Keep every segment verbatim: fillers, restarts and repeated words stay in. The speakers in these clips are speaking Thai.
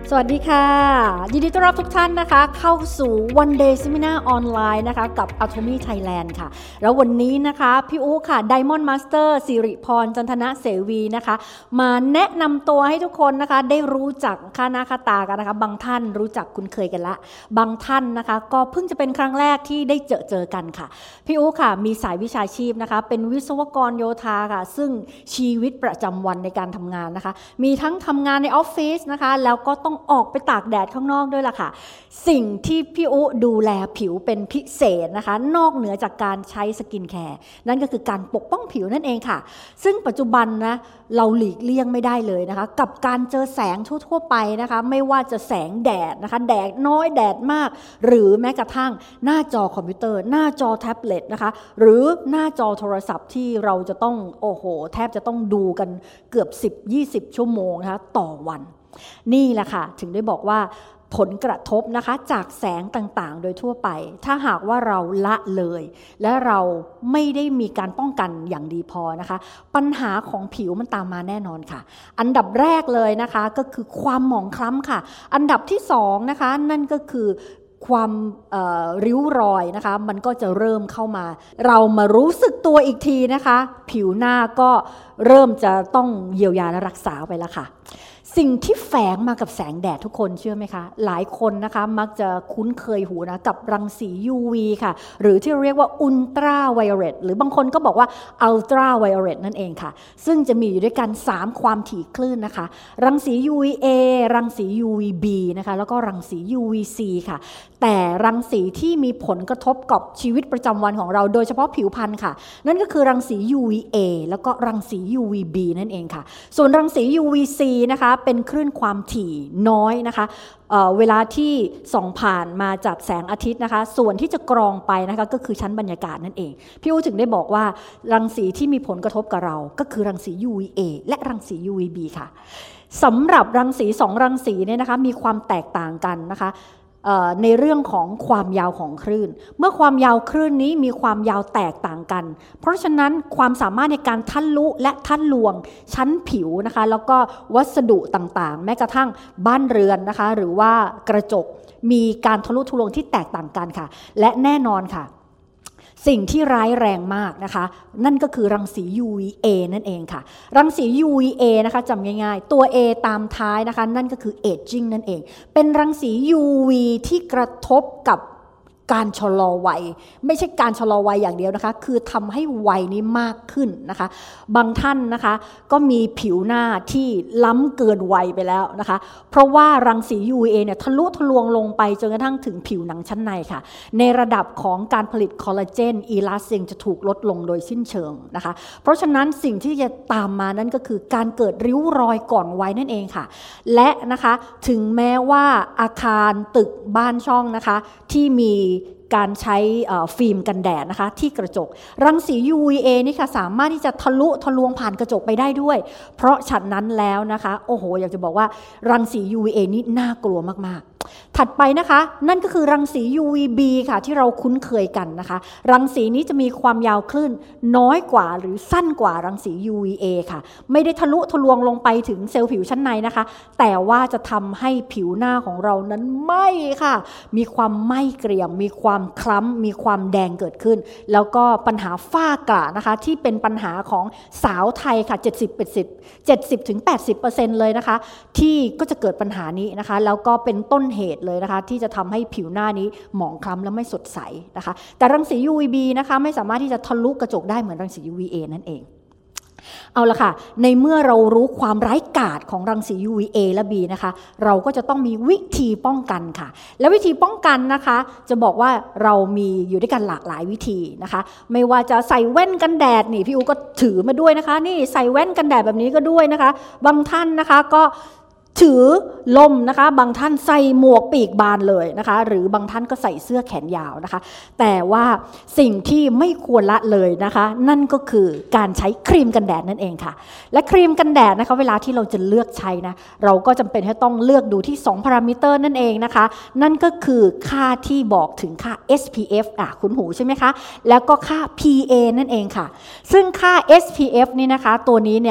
สวัสดีค่ะยินดีต้อนรับทุกท่านนะคะเข้าสู่ One Day Seminar ออนไลน์นะคะกับ Atomy Thailand ค่ะแล้ววันนี้นะคะพี่อู๋ค่ะ Diamond Master สิริพรจันทนะเสวีนะคะมาแนะนำตัวให้ทุกคนนะคะได้รู้จักค่าหน้าค่าตากันนะคะบางท่านรู้จักคุ้นเคยกันละบางท่านนะคะก็เพิ่งจะเป็นครั้งแรกที่ได้เจอเจอกันค่ะพี่อู๋ค่ะมีสายวิชาชีพนะคะเป็นวิศวกรโยธาค่ะซึ่งชีวิตประจำวันในการทำงานนะคะมีทั้งทำงานในออฟฟิศนะคะแล้วก็ต้องออกไปตากแดดข้างนอกด้วยล่ะค่ะสิ่งที่พี่อุ๊ดูแลผิวเป็นพิเศษนะคะนอกเหนือจากการใช้สกินแคร์นั่นก็คือการปกป้องผิวนั่นเองค่ะซึ่งปัจจุบันนะเราหลีกเลี่ยงไม่ได้เลยนะคะกับการเจอแสงทั่วๆไปนะคะไม่ว่าจะแสงแดดนะคะแดดน้อยแดดมากหรือแม้กระทั่งหน้าจอคอมพิวเตอร์หน้าจอแท็บเล็ตนะคะหรือหน้าจอโทรศัพท์ที่เราจะต้องโอ้โหแทบจะต้องดูกันเกือบ สิบถึงยี่สิบ ชั่วโมงนะคะต่อวันนี่แหละค่ะถึงได้บอกว่าผลกระทบนะคะจากแสงต่างๆโดยทั่วไปถ้าหากว่าเราละเลยและเราไม่ได้มีการป้องกันอย่างดีพอนะคะปัญหาของผิวมันตามมาแน่นอนค่ะอันดับแรกเลยนะคะก็คือความหมองคล้ำค่ะอันดับที่สองนะคะนั่นก็คือความริ้วรอยนะคะมันก็จะเริ่มเข้ามาเรามารู้สึกตัวอีกทีนะคะผิวหน้าก็เริ่มจะต้องเยียวยาและรักษาไปแล้วค่ะสิ่งที่แฝงมากับแสงแดดทุกคนเชื่อไหมคะหลายคนนะคะมักจะคุ้นเคยหูนะกับรังสี ยู วี ค่ะหรือที่เรียกว่าอุลตราไวโอเลตหรือบางคนก็บอกว่าอัลตราไวโอเลตนั่นเองค่ะซึ่งจะมีอยู่ด้วยกันสามความถี่คลื่นนะคะรังสี ยู วี เอ รังสี ยู วี บี นะคะแล้วก็รังสี ยู วี ซี ค่ะแต่รังสีที่มีผลกระทบกับชีวิตประจำวันของเราโดยเฉพาะผิวพรรณค่ะนั่นก็คือรังสี ยู วี เอ แล้วก็รังสี ยู วี บี นั่นเองค่ะส่วนรังสี ยู วี ซี นะคะเป็นคลื่นความถี่น้อยนะคะเอ่อเวลาที่ส่องผ่านมาจากแสงอาทิตย์นะคะส่วนที่จะกรองไปนะคะก็คือชั้นบรรยากาศนั่นเองพี่อู๋ถึงได้บอกว่ารังสีที่มีผลกระทบกับเราก็คือรังสี ยู วี เอ และรังสี ยู วี บี ค่ะสำหรับรังสีสองรังสีเนี่ยนะคะมีความแตกต่างกันนะคะในเรื่องของความยาวของคลื่นเมื่อความยาวคลื่นนี้มีความยาวแตกต่างกันเพราะฉะนั้นความสามารถในการทะลุและทะลวงชั้นผิวนะคะแล้วก็วัสดุต่างๆแม้กระทั่งบ้านเรือนนะคะหรือว่ากระจกมีการทะลุทะลวงที่แตกต่างกันค่ะและแน่นอนค่ะสิ่งที่ร้ายแรงมากนะคะนั่นก็คือรังสี ยู วี เอ นั่นเองค่ะรังสี ยู วี เอ นะคะจำง่ายๆตัว A ตามท้ายนะคะนั่นก็คือ aging นั่นเองเป็นรังสี ยู วี ที่กระทบกับการชะลอวัยไม่ใช่การชะลอวัยอย่างเดียวนะคะคือทำให้วัยนี้มากขึ้นนะคะบางท่านนะคะก็มีผิวหน้าที่ล้ำเกินวัยไปแล้วนะคะเพราะว่ารังสี ยู วี เอ เนี่ยทะลุทะลวงลงไปจนกระทั่งถึงผิวหนังชั้นในค่ะในระดับของการผลิตคอลลาเจนอีลาสตินจะถูกลดลงโดยสิ้นเชิงนะคะเพราะฉะนั้นสิ่งที่จะตามมานั่นก็คือการเกิดริ้วรอยก่อนวัยนั่นเองค่ะและนะคะถึงแม้ว่าอาคารตึกบ้านช่องนะคะที่มีการใช้ฟิล์มกันแดดนะคะที่กระจกรังสี ยู วี เอ นี่ค่ะสามารถที่จะทะลุทะลวงผ่านกระจกไปได้ด้วยเพราะฉะนั้นแล้วนะคะโอ้โหอยากจะบอกว่ารังสี ยู วี เอ นี่น่ากลัวมากๆถัดไปนะคะนั่นก็คือรังสี ยู วี บี ค่ะที่เราคุ้นเคยกันนะคะรังสีนี้จะมีความยาวคลื่นน้อยกว่าหรือสั้นกว่ารังสี ยู วี เอ ค่ะไม่ได้ทะลุทะลวงลงไปถึงเซลล์ผิวชั้นในนะคะแต่ว่าจะทำให้ผิวหน้าของเรานั้นไหม้ค่ะมีความไหม้เกรียมมีความคล้ำมีความแดงเกิดขึ้นแล้วก็ปัญหาฝ้ากระนะคะที่เป็นปัญหาของสาวไทยค่ะเจ็ดสิบ แปดสิบ เจ็ดสิบถึงแปดสิบเปอร์เซ็นต์ เลยนะคะที่ก็จะเกิดปัญหานี้นะคะแล้วก็เป็นต้นเหตุเลยนะคะที่จะทำให้ผิวหน้านี้หมองคล้ำและไม่สดใสนะคะแต่รังสี ยู วี บี นะคะไม่สามารถที่จะทะลุกระจกได้เหมือนรังสี ยู วี เอ นั่นเองเอาละค่ะในเมื่อเรารู้ความร้ายกาจของรังสี ยู วี เอ และ B นะคะเราก็จะต้องมีวิธีป้องกันค่ะและวิธีป้องกันนะคะจะบอกว่าเรามีอยู่ด้วยกันหลากหลายวิธีนะคะไม่ว่าจะใส่แว่นกันแดดนี่พี่อูก็ถือมาด้วยนะคะนี่ใส่แว่นกันแดดแบบนี้ก็ด้วยนะคะบางท่านนะคะก็ถือลมนะคะบางท่านใส่หมวกปีกบานเลยนะคะหรือบางท่านก็ใส่เสื้อแขนยาวนะคะแต่ว่าสิ่งที่ไม่ควรละเลยนะคะนั่นก็คือการใช้ครีมกันแดดนั่นเองค่ะและครีมกันแดดนะคะเวลาที่เราจะเลือกใช้นะเราก็จำเป็นให้ต้องเลือกดูที่สองพารามิเตอร์นั่นเองนะคะนั่นก็คือค่าที่บอกถึงค่า เอส พี เอฟ อ่ะคุ้นหูใช่ไหมคะแล้วก็ค่า พี เอ นั่นเองค่ะซึ่งค่า เอส พี เอฟ นี่นะคะตัวนี้เนี่ย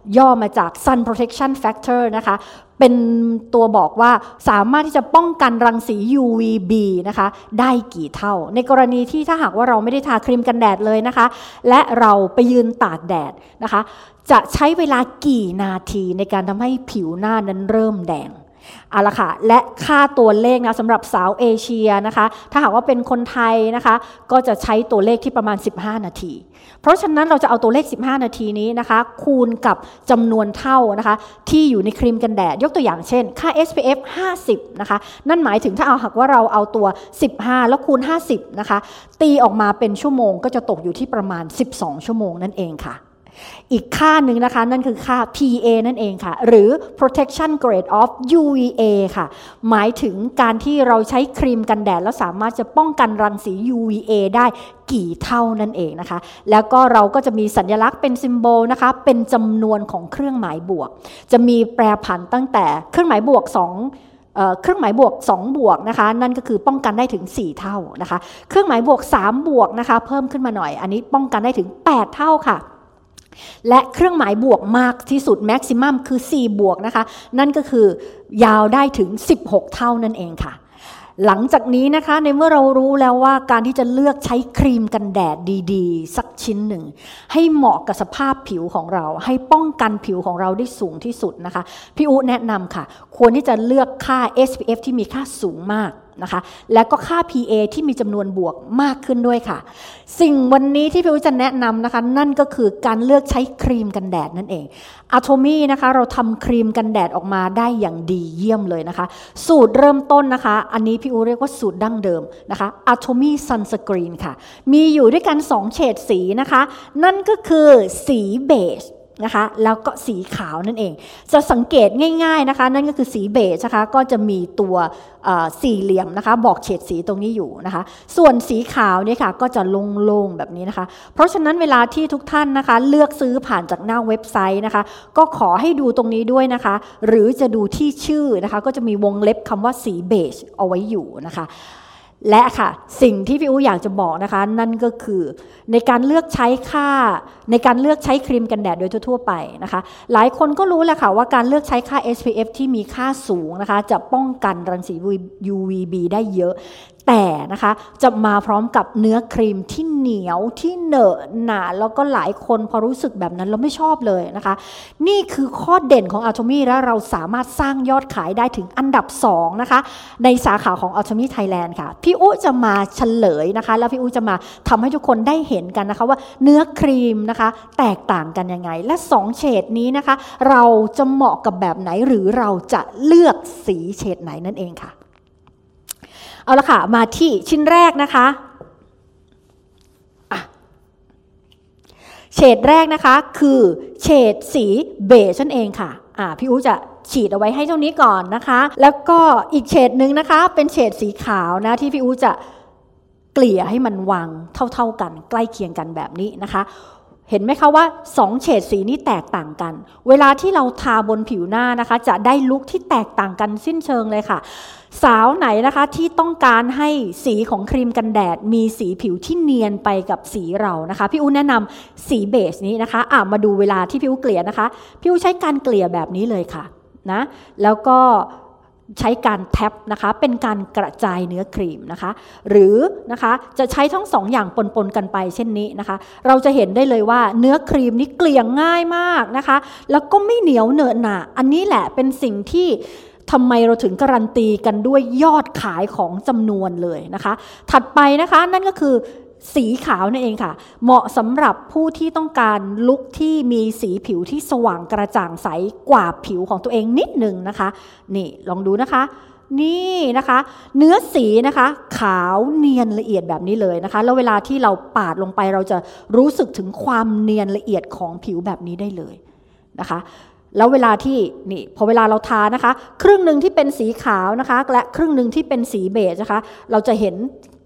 ย่อมาจาก Sun Protection Factor นะคะเป็นตัวบอกว่าสามารถที่จะป้องกันรังสี ยู วี บี นะคะได้กี่เท่าในกรณีที่ถ้าหากว่าเราไม่ได้ทาครีมกันแดดเลยนะคะและเราไปยืนตากแดดนะคะจะใช้เวลากี่นาทีในการทำให้ผิวหน้านั้นเริ่มแดงเอาละค่ะและค่าตัวเลขนะสำหรับสาวเอเชียนะคะถ้าหากว่าเป็นคนไทยนะคะก็จะใช้ตัวเลขที่ประมาณสิบห้านาทีเพราะฉะนั้นเราจะเอาตัวเลขสิบห้านาทีนี้นะคะคูณกับจำนวนเท่านะคะที่อยู่ในครีมกันแดดยกตัวอย่างเช่นค่า เอส พี เอฟ ห้าสิบนะคะนั่นหมายถึงถ้าเอาหากว่าเราเอาตัวสิบห้าแล้วคูณห้าสิบนะคะตีออกมาเป็นชั่วโมงก็จะตกอยู่ที่ประมาณสิบสองชั่วโมงนั่นเองค่ะอีกค่าหนึ่งนะคะนั่นคือค่า พี เอ นั่นเองค่ะหรือ protection grade of ยู วี เอ ค่ะหมายถึงการที่เราใช้ครีมกันแดดแล้วสามารถจะป้องกันรังสี ยู วี เอ ได้กี่เท่านั่นเองนะคะแล้วก็เราก็จะมีสัญลักษณ์เป็นซิมโบลนะคะเป็นจำนวนของเครื่องหมายบวกจะมีแปรผันตั้งแต่เครื่องหมายบวกสองเครื่องหมายบวกสองบวกนะคะนั่นก็คือป้องกันได้ถึงสี่เท่านะคะเครื่องหมายบวกสามบวกนะคะเพิ่มขึ้นมาหน่อยอันนี้ป้องกันได้ถึงแปดเท่าค่ะและเครื่องหมายบวกมากที่สุดแม็กซิมัมคือสี่บวกนะคะนั่นก็คือยาวได้ถึงสิบหกเท่านั่นเองค่ะหลังจากนี้นะคะในเมื่อเรารู้แล้วว่าการที่จะเลือกใช้ครีมกันแดดดีๆสักชิ้นหนึ่งให้เหมาะกับสภาพผิวของเราให้ป้องกันผิวของเราได้สูงที่สุดนะคะพี่อู๋แนะนำค่ะควรที่จะเลือกค่า เอส พี เอฟ ที่มีค่าสูงมากนะคะและก็ค่า พี เอ ที่มีจำนวนบวกมากขึ้นด้วยค่ะสิ่งวันนี้ที่พี่อู๋จะแนะนำนะคะนั่นก็คือการเลือกใช้ครีมกันแดดนั่นเอง Atomy นะคะเราทำครีมกันแดดออกมาได้อย่างดีเยี่ยมเลยนะคะสูตรเริ่มต้นนะคะอันนี้พี่อู๋เรียกว่าสูตรดั้งเดิมนะคะ Atomy Sunscreen ค่ะมีอยู่ด้วยกันสองเฉดสีนะคะนั่นก็คือสีเบจนะคะแล้วก็สีขาวนั่นเองจะสังเกตง่ายๆนะคะนั่นก็คือสีเบจนะคะก็จะมีตัวสี่เหลี่ยมนะคะบอกเฉดสีตรงนี้อยู่นะคะส่วนสีขาวเนี่ยค่ะก็จะโล่งๆแบบนี้นะคะเพราะฉะนั้นเวลาที่ทุกท่านนะคะเลือกซื้อผ่านจากหน้าเว็บไซต์นะคะก็ขอให้ดูตรงนี้ด้วยนะคะหรือจะดูที่ชื่อนะคะก็จะมีวงเล็บคำว่าสีเบจเอาไว้อยู่นะคะและค่ะสิ่งที่พี่อู๋อยากจะบอกนะคะนั่นก็คือในการเลือกใช้ค่าในการเลือกใช้ครีมกันแดดโดยทั่วไปนะคะหลายคนก็รู้แหละค่ะว่าการเลือกใช้ค่า เอส พี เอฟ ที่มีค่าสูงนะคะจะป้องกันรังสี ยู วี บี ได้เยอะแต่นะคะจะมาพร้อมกับเนื้อครีมที่เหนียวที่เหนอะหนาแล้วก็หลายคนพอรู้สึกแบบนั้นเราไม่ชอบเลยนะคะนี่คือข้อเด่นของ Atomy และเราสามารถสร้างยอดขายได้ถึงอันดับสองนะคะในสาขาของ Atomy Thailand ค่ะพี่อุ๊จะมาเฉลยนะคะแล้วพี่อุ๊จะมาทำให้ทุกคนได้เห็นกันนะคะว่าเนื้อครีมนะคะแตกต่างกันยังไงและสองเฉดนี้นะคะเราจะเหมาะกับแบบไหนหรือเราจะเลือกสีเฉดไหนนั่นเองค่ะเอาละค่ะมาที่ชิ้นแรกนะคะเฉดแรกนะคะคือเฉดสีเบจนั่นเองค่ะอ่าพี่อู๋จะฉีดเอาไว้ให้เท่านี้ก่อนนะคะแล้วก็อีกเฉดหนึ่งนะคะเป็นเฉดสีขาวนะที่พี่อู๋จะเกลี่ยให้มันวางเท่าๆกันใกล้เคียงกันแบบนี้นะคะเห็นไหมคะว่าสองเฉดสีนี้แตกต่างกันเวลาที่เราทาบนผิวหน้านะคะจะได้ลุคที่แตกต่างกันสิ้นเชิงเลยค่ะสาวไหนนะคะที่ต้องการให้สีของครีมกันแดดมีสีผิวที่เนียนไปกับสีเรานะคะพี่อู๋แนะนำสีเบจนี้นะคะอ่ะมาดูเวลาที่พี่อู๋เกลี่ยนะคะพี่อู๋ใช้การเกลี่ยแบบนี้เลยค่ะนะแล้วก็ใช้การแท็บนะคะเป็นการกระจายเนื้อครีมนะคะหรือนะคะจะใช้ทั้งสองอย่างปนๆกันไปเช่นนี้นะคะเราจะเห็นได้เลยว่าเนื้อครีมนี้เกลี่ยง่ายมากนะคะแล้วก็ไม่เหนียวเหนอะหนะอันนี้แหละเป็นสิ่งที่ทำไมเราถึงการันตีกันด้วยยอดขายของจำนวนเลยนะคะถัดไปนะคะนั่นก็คือสีขาวนั่นเองค่ะเหมาะสำหรับผู้ที่ต้องการลุคที่มีสีผิวที่สว่างกระจ่างใสกว่าผิวของตัวเองนิดหนึ่งนะคะนี่ลองดูนะคะนี่นะคะเนื้อสีนะคะขาวเนียนละเอียดแบบนี้เลยนะคะแล้วเวลาที่เราปาดลงไปเราจะรู้สึกถึงความเนียนละเอียดของผิวแบบนี้ได้เลยนะคะแล้วเวลาที่นี่พอเวลาเราทานะคะครึ่งหนึ่งที่เป็นสีขาวนะคะและครึ่งหนึ่งที่เป็นสีเบจนะคะเราจะเห็น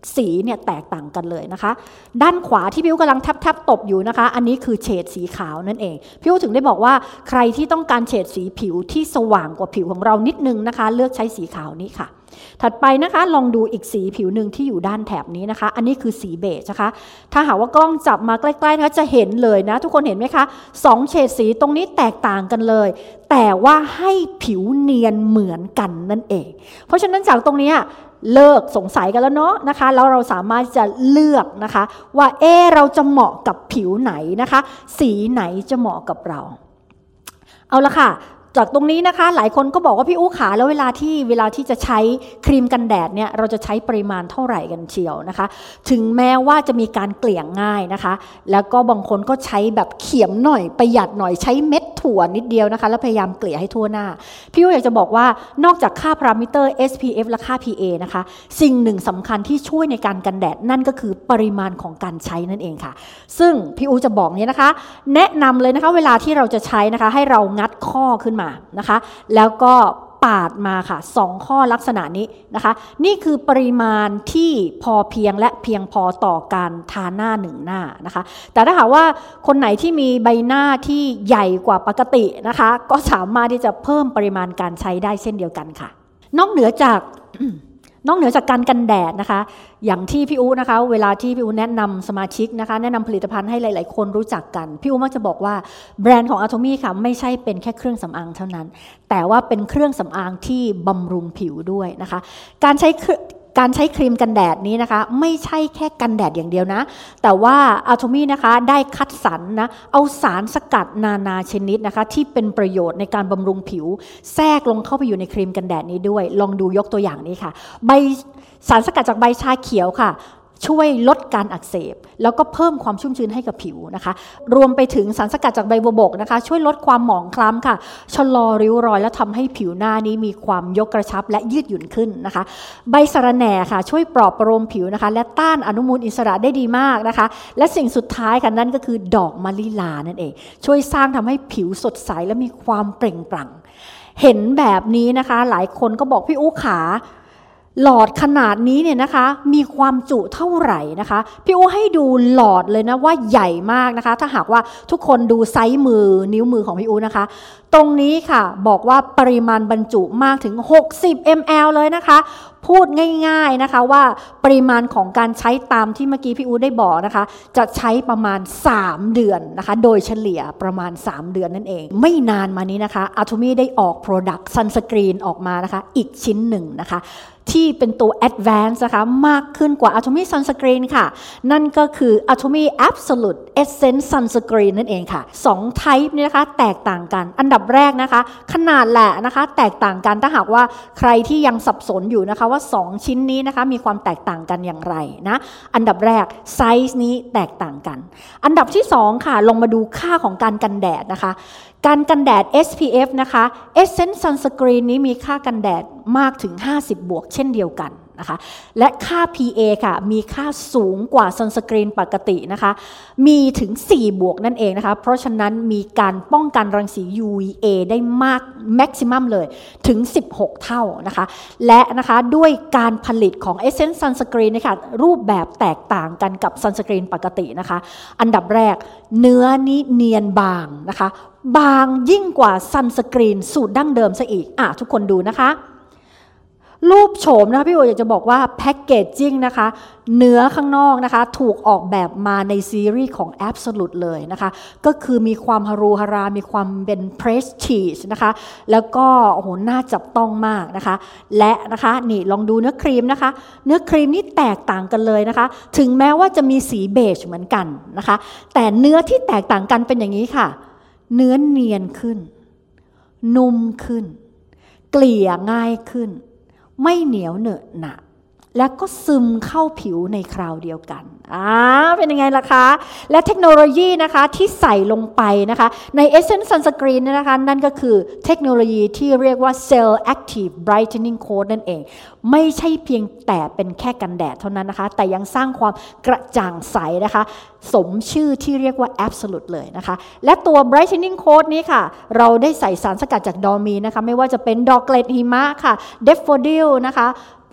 สีเนี่ยแตกต่างกันเลยนะคะด้านขวาที่พี่อู๋กำลังแทบๆตบอยู่นะคะอันนี้คือเฉดสีขาวนั่นเองพี่อู๋ถึงได้บอกว่าใครที่ต้องการเฉดสีผิวที่สว่างกว่าผิวของเรานิดนึงนะคะเลือกใช้สีขาวนี้ค่ะถัดไปนะคะลองดูอีกสีผิวหนึ่งที่อยู่ด้านแถบนี้นะคะอันนี้คือสีเบจนะคะถ้าหากว่ากล้องจับมาใกล้ๆนะคะจะเห็นเลยนะทุกคนเห็นไหมคะสองเฉดสีตรงนี้แตกต่างกันเลยแต่ว่าให้ผิวเนียนเหมือนกันนั่นเองเพราะฉะนั้นจากตรงนี้เลิกสงสัยกันแล้วเนาะนะคะแล้วเราสามารถจะเลือกนะคะว่าเออเราจะเหมาะกับผิวไหนนะคะสีไหนจะเหมาะกับเราเอาละค่ะจากตรงนี้นะคะหลายคนก็บอกว่าพี่อู๋ขาแล้วเวลาที่เวลาที่จะใช้ครีมกันแดดเนี่ยเราจะใช้ปริมาณเท่าไหร่กันเชียวนะคะถึงแม้ว่าจะมีการเกลี่ยง่ายนะคะแล้วก็บางคนก็ใช้แบบเขียมหน่อยประหยัดหน่อยใช้เม็ดถั่วนิดเดียวนะคะแล้วพยายามเกลี่ยให้ทั่วหน้าพี่อู๋อยากจะบอกว่านอกจากค่าพารามิเตอร์ เอส พี เอฟ และค่า พี เอ นะคะสิ่งหนึ่งสำคัญที่ช่วยในการกันแดดนั่นก็คือปริมาณของการใช้นั่นเองค่ะซึ่งพี่อู๋จะบอกนี้นะคะแนะนำเลยนะคะเวลาที่เราจะใช้นะคะให้เรางัดข้อขึ้นมานะคะแล้วก็ปาดมาค่ะสองข้อลักษณะนี้นะคะนี่คือปริมาณที่พอเพียงและเพียงพอต่อการทาหน้าหนึ่งหน้านะคะแต่ถ้าหากว่าคนไหนที่มีใบหน้าที่ใหญ่กว่าปกตินะคะก็สามารถที่จะเพิ่มปริมาณการใช้ได้เช่นเดียวกันค่ะนอกเหนือจาก นอกเหนือจากการกันแดดนะคะอย่างที่พี่อู๋นะคะเวลาที่พี่อู๋แนะนำสมาชิกนะคะแนะนำผลิตภัณฑ์ให้หลายๆคนรู้จักกันพี่อู๋มักจะบอกว่าแบรนด์ของ Atomy ค่ะไม่ใช่เป็นแค่เครื่องสำอางเท่านั้นแต่ว่าเป็นเครื่องสำอางที่บำรุงผิวด้วยนะคะการใช้การใช้ครีมกันแดดนี้นะคะไม่ใช่แค่กันแดดอย่างเดียวนะแต่ว่า Atomy นะคะได้คัดสรรนะเอาสารสกัดนานาชนิดนะคะที่เป็นประโยชน์ในการบำรุงผิวแทรกลงเข้าไปอยู่ในครีมกันแดดนี้ด้วยลองดูยกตัวอย่างนี้ค่ะใบสารสกัดจากใบชาเขียวค่ะช่วยลดการอักเสบแล้วก็เพิ่มความชุ่มชื้นให้กับผิวนะคะรวมไปถึงสารสกัดจากใบบัวบกนะคะช่วยลดความหมองคล้ำค่ะชะลอริ้วรอยและทำให้ผิวหน้านี้มีความยกกระชับและยืดหยุ่นขึ้นนะคะใบสะระแหน่ค่ะช่วยปลอบประโลมผิวนะคะและต้านอนุมูลอิสระได้ดีมากนะคะและสิ่งสุดท้ายค่ะนั่นก็คือดอกมะลิลานั่นเองช่วยสร้างทำให้ผิวสดใสและมีความเปล่งปลั่งเห็นแบบนี้นะคะหลายคนก็บอกพี่อู๋ขาหลอดขนาดนี้เนี่ยนะคะมีความจุเท่าไหร่นะคะพี่อู๋ให้ดูหลอดเลยนะว่าใหญ่มากนะคะถ้าหากว่าทุกคนดูไซส์มือนิ้วมือของพี่อู๋นะคะตรงนี้ค่ะบอกว่าปริมาณบรรจุมากถึงหกสิบมิลลิลิตร เลยนะคะพูดง่ายๆนะคะว่าปริมาณของการใช้ตามที่เมื่อกี้พี่อู๋ได้บอกนะคะจะใช้ประมาณสามเดือนนะคะโดยเฉลี่ยประมาณสามเดือนนั่นเองไม่นานมานี้นะคะ Atomy ได้ออก Product Sunscreen ออกมานะคะอีกชิ้นหนึ่งนะคะที่เป็นตัว Advanced นะคะมากขึ้นกว่า Atomy Sunscreen ค่ะนั่นก็คือ Atomy Absolute Essence Sunscreen นั่นเองค่ะสอง type นี้นะคะแตกต่างกันอันดับแรกนะคะขนาดแหละนะคะแตกต่างกันถ้าหากว่าใครที่ยังสับสนอยู่นะคะว่าสองชิ้นนี้นะคะมีความแตกต่างกันอย่างไรนะอันดับแรกไซส์นี้แตกต่างกันอันดับที่สองค่ะลงมาดูค่าของการกันแดดนะคะการกันแดด เอส พี เอฟ นะคะ Essence Sunscreen นี้มีค่ากันแดดมากถึงห้าสิบบวกเช่นเดียวกันนะคะและค่า พี เอ ค่ะมีค่าสูงกว่า Sunscreen ปกตินะคะมีถึงสี่บวกนั่นเองนะคะเพราะฉะนั้นมีการป้องกันรังสี ยู วี เอ ได้มากแม็กซิมัมเลยถึงสิบหกเท่านะคะและนะคะด้วยการผลิตของ Essence Sunscreen นะคะรูปแบบแตกต่างกันกับ Sunscreen ปกตินะคะอันดับแรกเนื้อนี้เนียนบางนะคะบางยิ่งกว่า Sunscreen สูตรดั้งเดิมซะอีกอ่ะทุกคนดูนะคะรูปโฉมนะคะพี่โออยากจะบอกว่าแพ็กเกจจิ้งนะคะเนื้อข้างนอกนะคะถูกออกแบบมาในซีรีส์ของ Absolute เลยนะคะก็คือมีความฮารูฮารามีความเป็น Prestige นะคะแล้วก็โอ้โหน่าจับต้องมากนะคะและนะคะนี่ลองดูเนื้อครีมนะคะเนื้อครีมนี่แตกต่างกันเลยนะคะถึงแม้ว่าจะมีสีเบจเหมือนกันนะคะแต่เนื้อที่แตกต่างกันเป็นอย่างนี้ค่ะเนื้อเนียนขึ้นนุ่มขึ้นเกลี่ยง่ายขึ้นไม่เหนียวเหนอะหนะแล้วก็ซึมเข้าผิวในคราวเดียวกันอ่าเป็นยังไงล่ะคะและเทคโนโลยีนะคะที่ใส่ลงไปนะคะใน Essence Sunscreen นะคะนั่นก็คือเทคโนโลยีที่เรียกว่า Cell Active Brightening Coat นั่นเองไม่ใช่เพียงแต่เป็นแค่กันแดดเท่านั้นนะคะแต่ยังสร้างความกระจ่างใสนะคะสมชื่อที่เรียกว่า Absolute เลยนะคะและตัว Brightening Coat นี้ค่ะเราได้ใส่สารสกัดจากดอร์มีนะคะไม่ว่าจะเป็นดอกเกล็ดหิมะค่ะ Daffodil นะคะ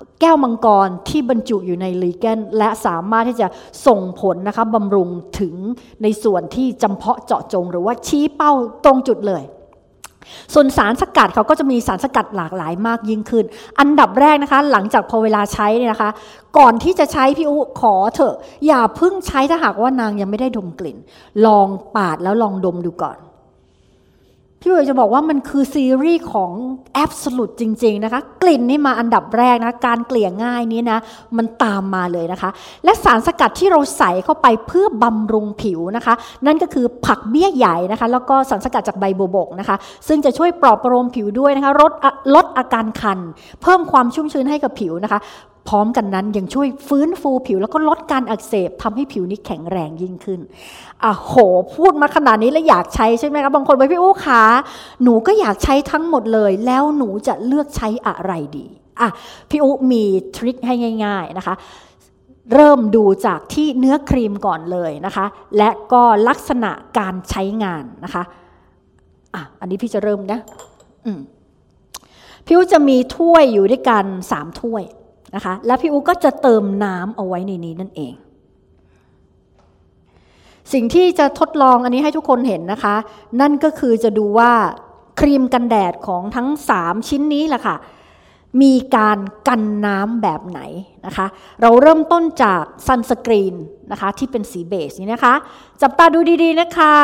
แก้วมังกรที่บรรจุอยู่ในลีแกนและสามารถที่จะส่งผลนะคะบำรุงถึงในส่วนที่จำเพาะเจาะจงหรือว่าชี้เป้าตรงจุดเลยส่วนสารสกัดเขาก็จะมีสารสกัดหลากหลายมากยิ่งขึ้นอันดับแรกนะคะหลังจากพอเวลาใช้เนี่ยนะคะก่อนที่จะใช้พี่อุขอเถอะอย่าเพิ่งใช้ถ้าหากว่านางยังไม่ได้ดมกลิ่นลองปาดแล้วลองดมดูก่อนพี่อุ๋ยจะบอกว่ามันคือซีรีส์ของ Absolute จริงๆนะคะกลิ่นนี่มาอันดับแรกนะการเกลี่ยง่ายนี้นะมันตามมาเลยนะคะและสารสกัดที่เราใส่เข้าไปเพื่อบำรุงผิวนะคะนั่นก็คือผักเบี้ยใหญ่นะคะแล้วก็สารสกัดจากใบบัวบกนะคะซึ่งจะช่วยปลอบประโลมผิวด้วยนะคะลดลดอาการคันเพิ่มความชุ่มชื้นให้กับผิวนะคะพร้อมกันนั้นยังช่วยฟื้นฟูผิวแล้วก็ลดการอักเสบทำให้ผิวนี้แข็งแรงยิ่งขึ้นอ่ะโหพูดมาขนาดนี้แล้วอยากใช้ใช่ไหมคะบางคนบอกพี่อู้ขาหนูก็อยากใช้ทั้งหมดเลยแล้วหนูจะเลือกใช้อะไรดีอ่ะพี่อู้มีทริคให้ง่ายๆนะคะเริ่มดูจากที่เนื้อครีมก่อนเลยนะคะและก็ลักษณะการใช้งานนะคะอ่ะอันนี้พี่จะเริ่มนะอืมพี่อู้จะมีถ้วยอยู่ด้วยกันสามถ้วยนะคะแล้วพี่อู๋ก็จะเติมน้ำเอาไว้ในนี้นั่นเองสิ่งที่จะทดลองอันนี้ให้ทุกคนเห็นนะคะนั่นก็คือจะดูว่าครีมกันแดดของทั้งสามชิ้นนี้แหละค่ะมีการกันน้ำแบบไหนนะคะเราเริ่มต้นจากซันสกรีนนะคะที่เป็นสีเบจนี่นะคะจับตาดูดีๆนะคะ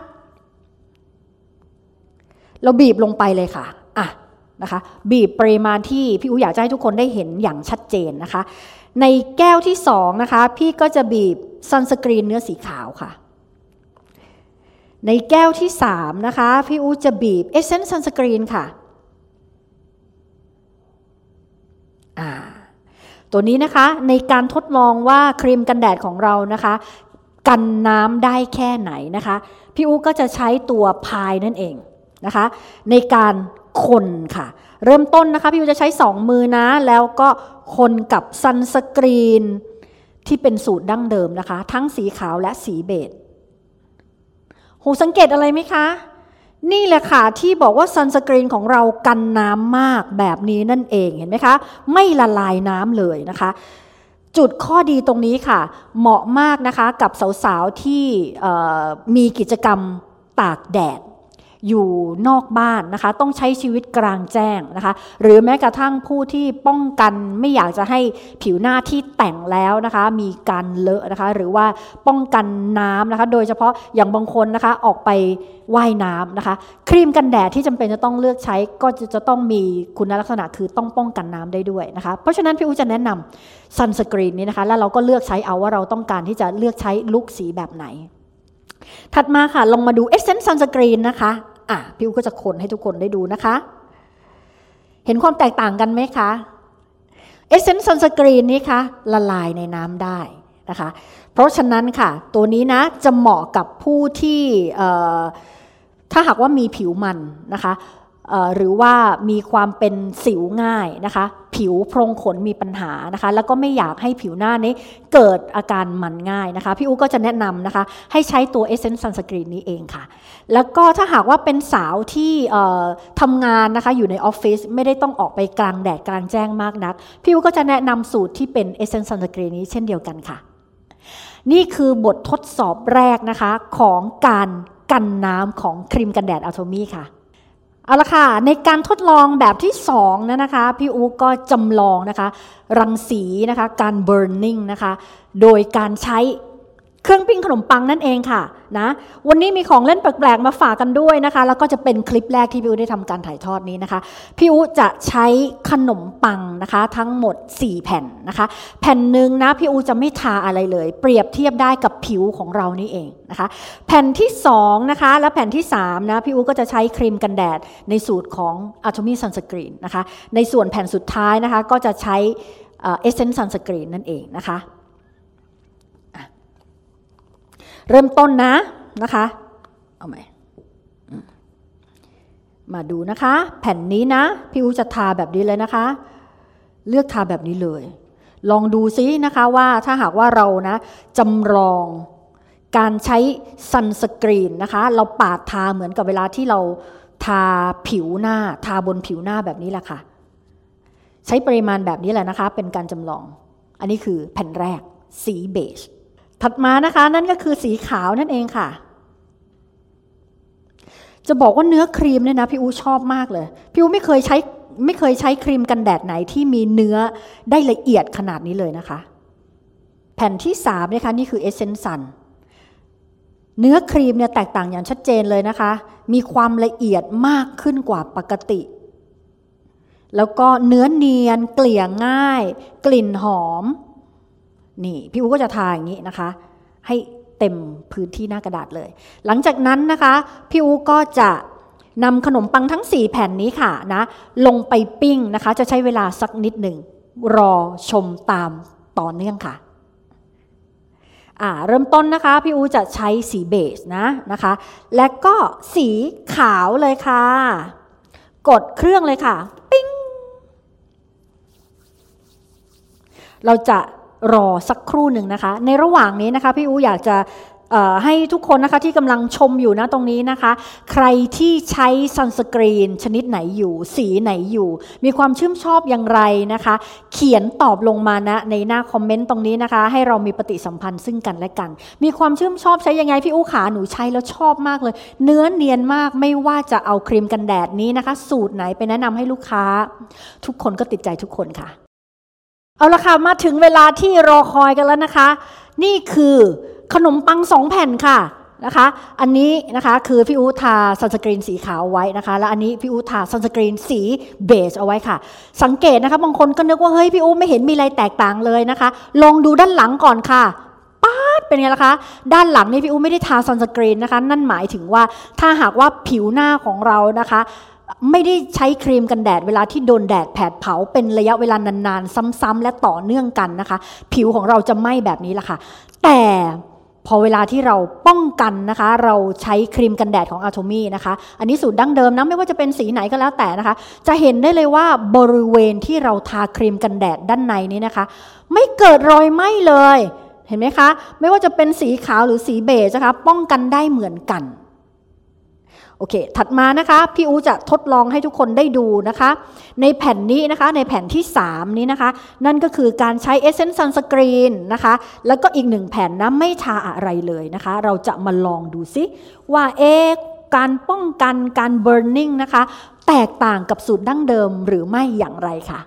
เราบีบลงไปเลยค่ะอ่ะนะคะบีบปริมาณที่พี่อู๋อยากจะให้ทุกคนได้เห็นอย่างชัดเจนนะคะในแก้วที่สองนะคะพี่ก็จะบีบซันสกรีนเนื้อสีขาวค่ะในแก้วที่สามนะคะพี่อู๋จะบีบเอเซนส์ซันสกรีนค่ะอ่าตัวนี้นะคะในการทดลองว่าครีมกันแดดของเรานะคะกันน้ำได้แค่ไหนนะคะพี่อู๋ก็จะใช้ตัวพายนั่นเองนะคะในการคนค่ะเริ่มต้นนะคะพี่อู๋จะใช้สองมือนะแล้วก็คนกับซันสกรีนที่เป็นสูตรดั้งเดิมนะคะทั้งสีขาวและสีเบจโหสังเกตอะไรไหมคะนี่แหละค่ะที่บอกว่าซันสกรีนของเรากันน้ำมากแบบนี้นั่นเองเห็นไหมคะไม่ละลายน้ำเลยนะคะจุดข้อดีตรงนี้ค่ะเหมาะมากนะคะกับสาวๆที่มีกิจกรรมตากแดดอยู่นอกบ้านนะคะต้องใช้ชีวิตกลางแจ้งนะคะหรือแม้กระทั่งผู้ที่ป้องกันไม่อยากจะให้ผิวหน้าที่แต่งแล้วนะคะมีการเลอะนะคะหรือว่าป้องกันน้ำนะคะโดยเฉพาะอย่างบางคนนะคะออกไปว่ายน้ำนะคะครีมกันแดดที่จำเป็นจะต้องเลือกใช้ก็จะจะต้องมีคุณลักษณะคือต้องป้องกันน้ำได้ด้วยนะคะเพราะฉะนั้นพี่อู๋จะแนะนำซันสกรีนนี้นะคะแล้วเราก็เลือกใช้เอาว่าเราต้องการที่จะเลือกใช้ลุคสีแบบไหนถัดมาค่ะลงมาดู Essence Sunscreen นะคะอ่ะพี่อู๋ก็จะคนให้ทุกคนได้ดูนะคะเห็นความแตกต่างกันไหมคะ Essence Sunscreen นี้คะละลายในน้ำได้นะคะเพราะฉะนั้นค่ะตัวนี้นะจะเหมาะกับผู้ที่ถ้าหากว่ามีผิวมันนะคะหรือว่ามีความเป็นสิวง่ายนะคะผิวโพรงขนมีปัญหานะคะแล้วก็ไม่อยากให้ผิวหน้านี้เกิดอาการมันง่ายนะคะพี่อู๋ก็จะแนะนำนะคะให้ใช้ตัว Essence Sunscreen นี้เองค่ะแล้วก็ถ้าหากว่าเป็นสาวที่ทำงานนะคะอยู่ในออฟฟิศไม่ได้ต้องออกไปกลางแดดกลางแจ้งมากนักพี่อู๋ก็จะแนะนำสูตรที่เป็น Essence Sunscreen นี้เช่นเดียวกันค่ะนี่คือบททดสอบแรกนะคะของการกันน้ำของครีมกันแดด Atomy ค่ะเอาละค่ะในการทดลองแบบที่สองนะคะพี่อู๋ก็จำลองนะคะรังสีนะคะการ burning นะคะโดยการใช้เครื่องปิ้งขนมปังนั่นเองค่ะนะวันนี้มีของเล่นแปลกๆมาฝากกันด้วยนะคะแล้วก็จะเป็นคลิปแรกที่พี่อู๋ได้ทำการถ่ายทอดนี้นะคะพี่อู๋จะใช้ขนมปังนะคะทั้งหมดสี่แผ่นนะคะแผ่นหนึ่งนะพี่อู๋จะไม่ทาอะไรเลยเปรียบเทียบได้กับผิวของเรานี่เองนะคะแผ่นที่สองนะคะและแผ่นที่สามนะพี่อู๋ก็จะใช้ครีมกันแดดในสูตรของ Atomy Sunscreen นะคะในส่วนแผ่นสุดท้ายนะคะก็จะใช้ Essence Sunscreen นั่นเองนะคะเริ่มต้นนะนะคะเอาใหม่มาดูนะคะแผ่นนี้นะพี่อู๋จะทาแบบนี้เลยนะคะเลือกทาแบบนี้เลยลองดูซินะคะว่าถ้าหากว่าเรานะจำลองการใช้ซันสกรีนนะคะเราปาดทาเหมือนกับเวลาที่เราทาผิวหน้าทาบนผิวหน้าแบบนี้แหละค่ะใช้ปริมาณแบบนี้แหละนะคะเป็นการจำลองอันนี้คือแผ่นแรกสีเบจถัดมานะคะนั่นก็คือสีขาวนั่นเองค่ะจะบอกว่าเนื้อครีมเนี่ยนะพี่อูชอบมากเลยพี่อูไม่เคยใช้ไม่เคยใช้ครีมกันแดดไหนที่มีเนื้อได้ละเอียดขนาดนี้เลยนะคะแผ่นที่สามนะคะนี่คือ Essence Sun เนื้อครีมเนี่ยแตกต่างอย่างชัดเจนเลยนะคะมีความละเอียดมากขึ้นกว่าปกติแล้วก็เนื้อเนียนเกลี่ยง่ายกลิ่นหอมนี่พี่อูก็จะทาอย่างนี้นะคะให้เต็มพื้นที่หน้ากระดาษเลยหลังจากนั้นนะคะพี่อูก็จะนำขนมปังทั้งสี่แผ่นนี้ค่ะนะลงไปปิ้งนะคะจะใช้เวลาสักนิดหนึ่งรอชมตามต่อเนื่องค่ะอ่าเริ่มต้นนะคะพี่อูจะใช้สีเบจนะนะคะและก็สีขาวเลยค่ะกดเครื่องเลยค่ะปิ้งเราจะรอสักครู่หนึ่งนะคะในระหว่างนี้นะคะพี่อูอยากจะให้ทุกคนนะคะที่กำลังชมอยู่นะตรงนี้นะคะใครที่ใช้ซันสกรีนชนิดไหนอยู่สีไหนอยู่มีความชื่นชอบอย่างไรนะคะเขียนตอบลงมานะในหน้าคอมเมนต์ตรงนี้นะคะให้เรามีปฏิสัมพันธ์ซึ่งกันและกันมีความชื่นชอบใช้ยังไงพี่อู๋ขาหนูใช้แล้วชอบมากเลยเนื้อเนียนมากไม่ว่าจะเอาครีมกันแดดนี้นะคะสูตรไหนไปแนะนำให้ลูกค้าทุกคนก็ติดใจทุกคนค่ะเอาละค่ะมาถึงเวลาที่รอคอยกันแล้วนะคะนี่คือขนมปังสองแผ่นค่ะนะคะอันนี้นะคะคือพี่อู๋ทาซันสกรีนสีขาวไว้นะคะแล้วอันนี้พี่อู๋ทาซันสกรีนสีเบจเอาไว้ค่ะสังเกตนะคะบางคนก็นึกว่าเฮ้ยพี่อู๋ไม่เห็นมีอะไรแตกต่างเลยนะคะลองดูด้านหลังก่อนค่ะป๊าดเป็นไงล่ะคะด้านหลังนี่พี่อู๋ไม่ได้ทาซันสกรีนนะคะนั่นหมายถึงว่าถ้าหากว่าผิวหน้าของเรานะคะไม่ได้ใช้ครีมกันแดดเวลาที่โดนแดดแผดเผาเป็นระยะเวลานานๆซ้ำๆและต่อเนื่องกันนะคะผิวของเราจะไหม้แบบนี้ล่ะค่ะแต่พอเวลาที่เราป้องกันนะคะเราใช้ครีมกันแดดของ Atomy นะคะอันนี้สูตรดั้งเดิมนะไม่ว่าจะเป็นสีไหนก็แล้วแต่นะคะจะเห็นได้เลยว่าบริเวณที่เราทาครีมกันแดดด้านในนี้นะคะไม่เกิดรอยไหม้เลยเห็นไหมคะไม่ว่าจะเป็นสีขาวหรือสีเบจนะคะป้องกันได้เหมือนกันโอเคถัดมานะคะพี่อู๋จะทดลองให้ทุกคนได้ดูนะคะในแผ่นนี้นะคะในแผ่นที่สามนี้นะคะนั่นก็คือการใช้ Essence Sunscreen นะคะแล้วก็อีกหนึ่งแผ่นนะไม่ทาอะไรเลยนะคะเราจะมาลองดูซิว่าเอ๊ะการป้องกันการ burning นะคะแตกต่างกับสูตรดั้งเดิมหรือไม่อย่างไรค่ะ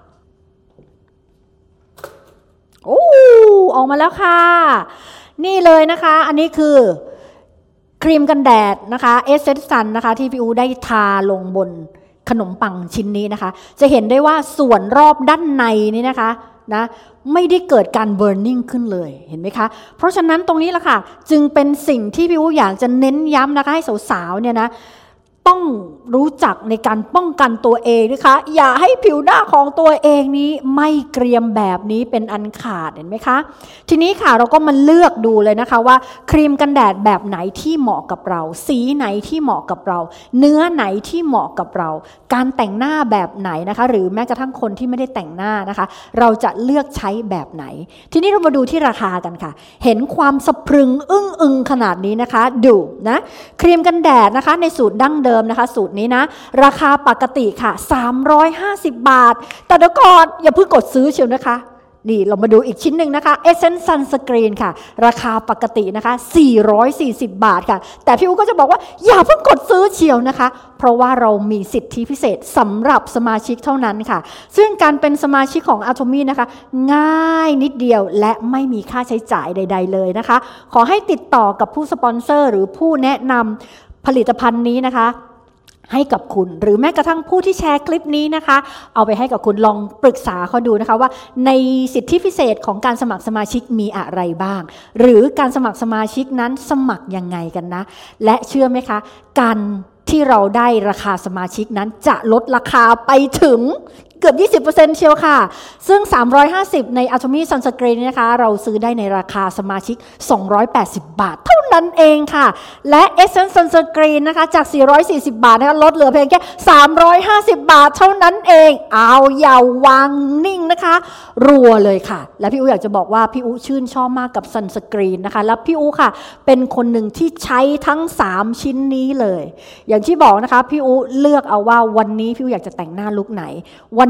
โอ้ออกมาแล้วค่ะนี่เลยนะคะอันนี้คือครีมกันแดดนะคะ Essence Sun นะคะที่พี่อู๋ได้ทาลงบนขนมปังชิ้นนี้นะคะจะเห็นได้ว่าส่วนรอบด้านในนี่นะคะนะไม่ได้เกิดการ burning ขึ้นเลยเห็นไหมคะเพราะฉะนั้นตรงนี้แหละค่ะจึงเป็นสิ่งที่พี่อู๋อยากจะเน้นย้ำนะคะให้สาวๆเนี่ยนะต้องรู้จักในการป้องกันตัวเองนะคะอย่าให้ผิวหน้าของตัวเองนี้ไม่เกรียมแบบนี้เป็นอันขาดเห็นไหมคะทีนี้ค่ะเราก็มาเลือกดูเลยนะคะว่าครีมกันแดดแบบไหนที่เหมาะกับเราสีไหนที่เหมาะกับเราเนื้อไหนที่เหมาะกับเราการแต่งหน้าแบบไหนนะคะหรือแม้กระทั่งคนที่ไม่ได้แต่งหน้านะคะเราจะเลือกใช้แบบไหนทีนี้เรามาดูที่ราคากันค่ะเห็นความสะพรึงอึ้งอึงขนาดนี้นะคะดูนะครีมกันแดดนะคะในสูตรดั้งเดิมนะคะสูตรนี้นะราคาปกติค่ะสามร้อยห้าสิบบาทแต่เดี๋ยวก่อนอย่าเพิ่งกดซื้อเชียวนะคะนี่เรามาดูอีกชิ้นหนึ่งนะคะ Essence Sunscreen ค่ะราคาปกตินะคะสี่ร้อยสี่สิบบาทค่ะแต่พี่อู๋ก็จะบอกว่าอย่าเพิ่งกดซื้อเชียวนะคะเพราะว่าเรามีสิทธิพิเศษสำหรับสมาชิกเท่านั้นค่ะซึ่งการเป็นสมาชิกของ Atomy นะคะง่ายนิดเดียวและไม่มีค่าใช้จ่ายใดๆเลยนะคะขอให้ติดต่อกับผู้สปอนเซอร์หรือผู้แนะนำผลิตภัณฑ์นี้นะคะให้กับคุณหรือแม้กระทั่งผู้ที่แชร์คลิปนี้นะคะเอาไปให้กับคุณลองปรึกษาเขาดูนะคะว่าในสิทธิพิเศษของการสมัครสมาชิกมีอะไรบ้างหรือการสมัครสมาชิกนั้นสมัครยังไงกันนะและเชื่อไหมคะการที่เราได้ราคาสมาชิกนั้นจะลดราคาไปถึงเกือบ ยี่สิบเปอร์เซ็นต์ เชียวค่ะซึ่งสามร้อยห้าสิบใน Atomy Sunscreen นะคะเราซื้อได้ในราคาสมาชิกสองร้อยแปดสิบบาทเท่านั้นเองค่ะและ Essence Sunscreen นะคะจากสี่ร้อยสี่สิบบาทนะคะลดเหลือเพียงแค่สามร้อยห้าสิบบาทเท่านั้นเองเอาอย่าวางนิ่งนะคะรัวเลยค่ะและพี่อู๋อยากจะบอกว่าพี่อู๋ชื่นชอบมากกับ Sunscreen นะคะแล้วพี่อู๋ค่ะเป็นคนหนึ่งที่ใช้ทั้งสามชิ้นนี้เลยอย่างที่บอกนะคะพี่อู๋เลือกเอาว่าวันนี้พี่อู๋อยากจะแต่งหน้าลุคไหนวัน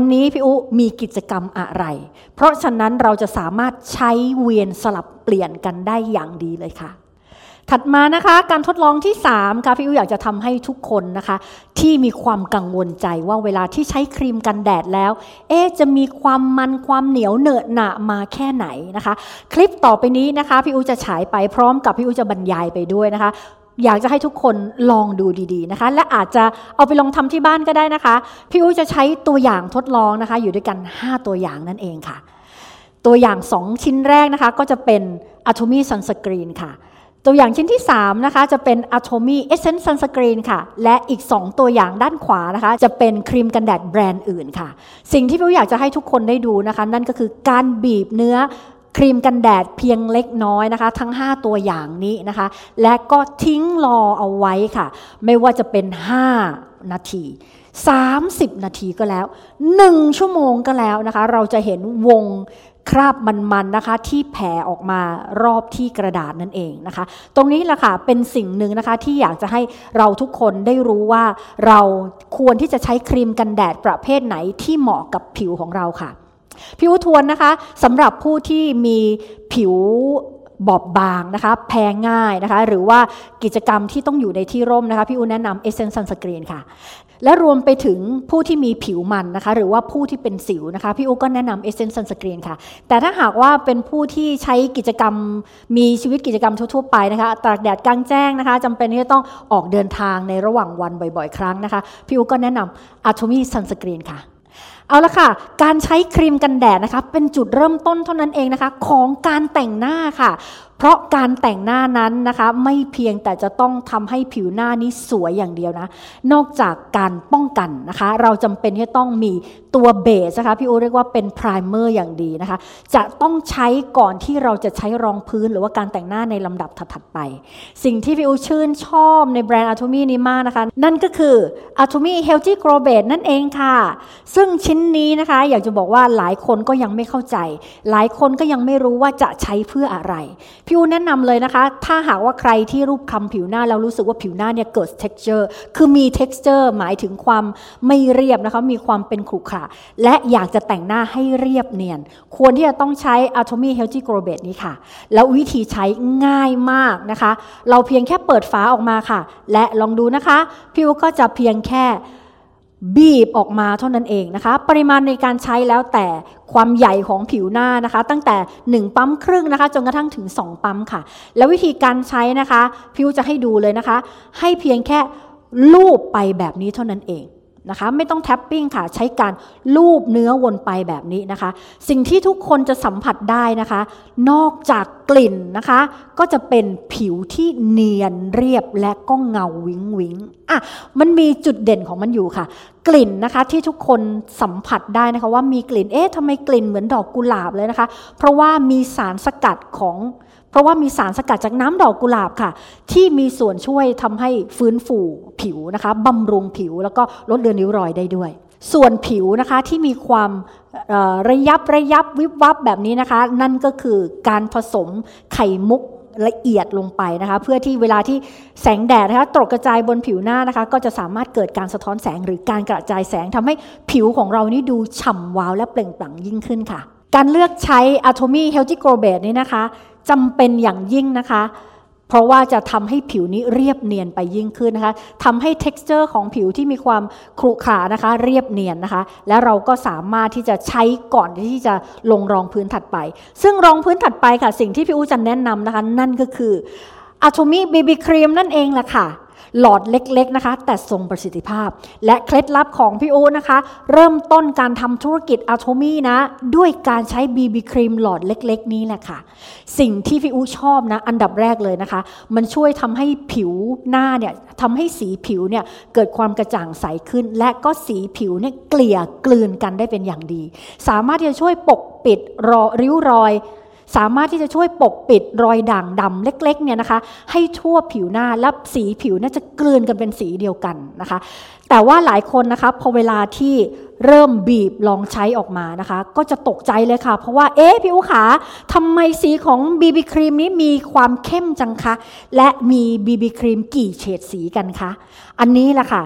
นี้พี่อุมีกิจกรรมอะไรเพราะฉะนั้นเราจะสามารถใช้เวียนสลับเปลี่ยนกันได้อย่างดีเลยค่ะถัดมานะคะการทดลองที่สามค่ะพี่อุอยากจะทำให้ทุกคนนะคะที่มีความกังวลใจว่าเวลาที่ใช้ครีมกันแดดแล้วเอ๊ะจะมีความมันความเหนียวเหนอะหนะมาแค่ไหนนะคะคลิปต่อไปนี้นะคะพี่อุจะฉายไปพร้อมกับพี่อุจะบรรยายไปด้วยนะคะอยากจะให้ทุกคนลองดูดีๆนะคะและอาจจะเอาไปลองทำที่บ้านก็ได้นะคะพี่อุจะใช้ตัวอย่างทดลองนะคะอยู่ด้วยกันห้าตัวอย่างนั่นเองค่ะตัวอย่างสองชิ้นแรกนะคะก็จะเป็น Atomy Sunscreen ค่ะตัวอย่างชิ้นที่สามนะคะจะเป็น Atomy Essence Sunscreen ค่ะและอีกสองตัวอย่างด้านขวานะคะจะเป็นครีมกันแดดแบรนด์อื่นค่ะสิ่งที่พี่อยากจะให้ทุกคนได้ดูนะคะนั่นก็คือการบีบเนื้อครีมกันแดดเพียงเล็กน้อยนะคะทั้งห้าตัวอย่างนี้นะคะและก็ทิ้งรอเอาไว้ค่ะไม่ว่าจะเป็นห้านาทีสามสิบนาทีก็แล้วหนึ่งชั่วโมงก็แล้วนะคะเราจะเห็นวงคราบมันๆนะคะที่แผ่ออกมารอบที่กระดาษนั่นเองนะคะตรงนี้แหละค่ะเป็นสิ่งหนึ่งนะคะที่อยากจะให้เราทุกคนได้รู้ว่าเราควรที่จะใช้ครีมกันแดดประเภทไหนที่เหมาะกับผิวของเราค่ะพี่อุทวนนะคะสำหรับผู้ที่มีผิวบอบบางนะคะแพ้ง่ายนะคะหรือว่ากิจกรรมที่ต้องอยู่ในที่ร่มนะคะพี่อุแนะนำ Essence Sunscreen ค่ะและรวมไปถึงผู้ที่มีผิวมันนะคะหรือว่าผู้ที่เป็นสิวนะคะพี่อุก็แนะนำ Essence Sunscreen ค่ะแต่ถ้าหากว่าเป็นผู้ที่ใช้กิจกรรมมีชีวิตกิจกรรมทั่วๆไปนะคะตากแดดกลางแจ้งนะคะจำเป็นที่จะต้องออกเดินทางในระหว่างวันบ่อยๆครั้งนะคะพี่อุก็แนะนำ Atomy Sunscreen ค่ะเอาละค่ะการใช้ครีมกันแดดนะคะเป็นจุดเริ่มต้นเท่านั้นเองนะคะของการแต่งหน้าค่ะเพราะการแต่งหน้านั้นนะคะไม่เพียงแต่จะต้องทำให้ผิวหน้านี้สวยอย่างเดียวนะนอกจากการป้องกันนะคะเราจำเป็นที่ต้องมีตัวเบสนะคะพี่อูเรียกว่าเป็นไพรเมอร์อย่างดีนะคะจะต้องใช้ก่อนที่เราจะใช้รองพื้นหรือว่าการแต่งหน้าในลำดับถัดๆไปสิ่งที่พี่อูชื่นชอบในแบรนด์ Atomy นี้มากนะคะนั่นก็คือ Atomy Healthy Glow Base นั่นเองค่ะซึ่งชิ้นนี้นะคะอยากจะบอกว่าหลายคนก็ยังไม่เข้าใจหลายคนก็ยังไม่รู้ว่าจะใช้เพื่ออะไรพี่อูแนะนำเลยนะคะถ้าหากว่าใครที่รูปคลำผิวหน้าแล้วรู้สึกว่าผิวหน้าเนี่ยเกิด texture คือมี texture หมายถึงความไม่เรียบนะคะมีความเป็นขรุขระและอยากจะแต่งหน้าให้เรียบเนียนควรที่จะต้องใช้ Atomy Healthy Glow Base นี้ค่ะแล้ววิธีใช้ง่ายมากนะคะเราเพียงแค่เปิดฝาออกมาค่ะและลองดูนะคะพี่อูก็จะเพียงแค่บีบออกมาเท่านั้นเองนะคะปริมาณในการใช้แล้วแต่ความใหญ่ของผิวหน้านะคะตั้งแต่หนึ่งปั๊มครึ่งนะคะจนกระทั่งถึงสองปั๊มค่ะแล้ววิธีการใช้นะคะพี่จะให้ดูเลยนะคะให้เพียงแค่ลูบไปแบบนี้เท่านั้นเองนะคะไม่ต้องแท็ปปิ้งค่ะใช้การลูบเนื้อวนไปแบบนี้นะคะสิ่งที่ทุกคนจะสัมผัสได้นะคะนอกจากกลิ่นนะคะก็จะเป็นผิวที่เนียนเรียบและก็เงาวิ้งวิ้งอ่ะมันมีจุดเด่นของมันอยู่ค่ะกลิ่นนะคะที่ทุกคนสัมผัสได้นะคะว่ามีกลิ่นเอ๊ะทำไมกลิ่นเหมือนดอกกุหลาบเลยนะคะเพราะว่ามีสารสกัดของเพราะว่ามีสารสกัดจากน้ำดอกกุหลาบค่ะที่มีส่วนช่วยทำให้ฟื้นฟูผิวนะคะบำรุงผิวแล้วก็ลดเลือนริ้วรอยได้ด้วยส่วนผิวนะคะที่มีความระยับระยับวิบวับแบบนี้นะคะนั่นก็คือการผสมไข่มุกละเอียดลงไปนะคะเพื่อที่เวลาที่แสงแดดนะคะตกกระจายบนผิวหน้านะคะก็จะสามารถเกิดการสะท้อนแสงหรือการกระจายแสงทำให้ผิวของเรานี่ดูฉ่ำวาวและเปล่งปลั่งยิ่งขึ้นค่ะการเลือกใช้ Atomy Healthy Glow Base นี้นะคะจำเป็นอย่างยิ่งนะคะเพราะว่าจะทำให้ผิวนี้เรียบเนียนไปยิ่งขึ้นนะคะทำให้ texture ของผิวที่มีความขรุขระนะคะเรียบเนียนนะคะและเราก็สามารถที่จะใช้ก่อนที่จะลงรองพื้นถัดไปซึ่งรองพื้นถัดไปค่ะสิ่งที่พี่อู๋จะแนะนำนะคะนั่นก็คือ Atomy บี บี Cream นั่นเองแหละค่ะหลอดเล็กๆนะคะแต่ทรงประสิทธิภาพและเคล็ดลับของพี่อู๋นะคะเริ่มต้นการทำธุรกิจ Atomy นะด้วยการใช้ บี บี ครีมหลอดเล็กๆนี้แหละค่ะสิ่งที่พี่อู๋ชอบนะอันดับแรกเลยนะคะมันช่วยทำให้ผิวหน้าเนี่ยทำให้สีผิวเนี่ยเกิดความกระจ่างใสขึ้นและก็สีผิวเนี่ยเกลี่ยกลืนกันได้เป็นอย่างดีสามารถที่จะช่วยปกปิดรอริ้วรอยสามารถที่จะช่วยปกปิดรอยด่างดำเล็กๆเนี่ยนะคะให้ทั่วผิวหน้าและสีผิวน่าจะกลืนกันเป็นสีเดียวกันนะคะแต่ว่าหลายคนนะคะพอเวลาที่เริ่มบีบลองใช้ออกมานะคะก็จะตกใจเลยค่ะเพราะว่าเอ๊ะพี่อู๋ขาทำไมสีของ บี บี ครีมนี้มีความเข้มจังคะและมี บี บี ครีมกี่เฉดสีกันคะอันนี้แหละค่ะ ค